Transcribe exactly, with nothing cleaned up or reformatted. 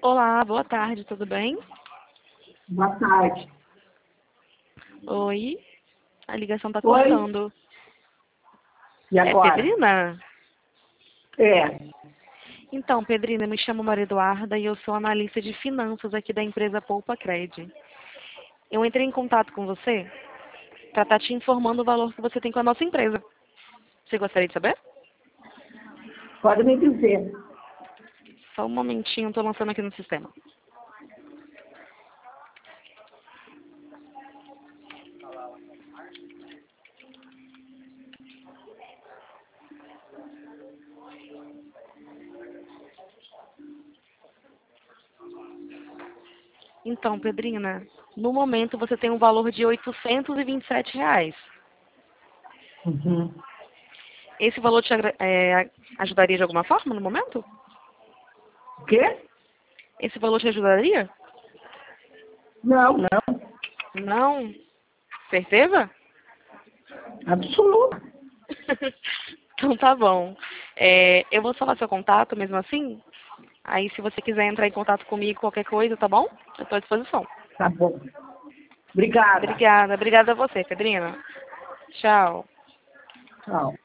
Olá, boa tarde, tudo bem? Boa tarde. Oi, a ligação tá Oi, cortando. e É agora? Pedrina? É. Então, Pedrina, eu me chamo Maria Eduarda e eu sou analista de finanças aqui da empresa Poupa Cred. Eu entrei em contato com você para estar te informando o valor que você tem com a nossa empresa. Você gostaria de saber? Pode me dizer. Só um momentinho, estou lançando aqui no sistema. Então, Pedrina, no momento você tem um valor de oitocentos e vinte e sete reais. Uhum. Esse valor te agra- é, ajudaria de alguma forma no momento? O quê? Esse valor te ajudaria? Não, não. Não? Certeza? Absoluto. Então tá bom. É, eu vou falar seu contato mesmo assim. Aí se você quiser entrar em contato comigo, qualquer coisa, tá bom? Eu estou à disposição. Tá bom. Obrigada. Obrigada. Obrigada a você, Pedrina. Tchau. Tchau.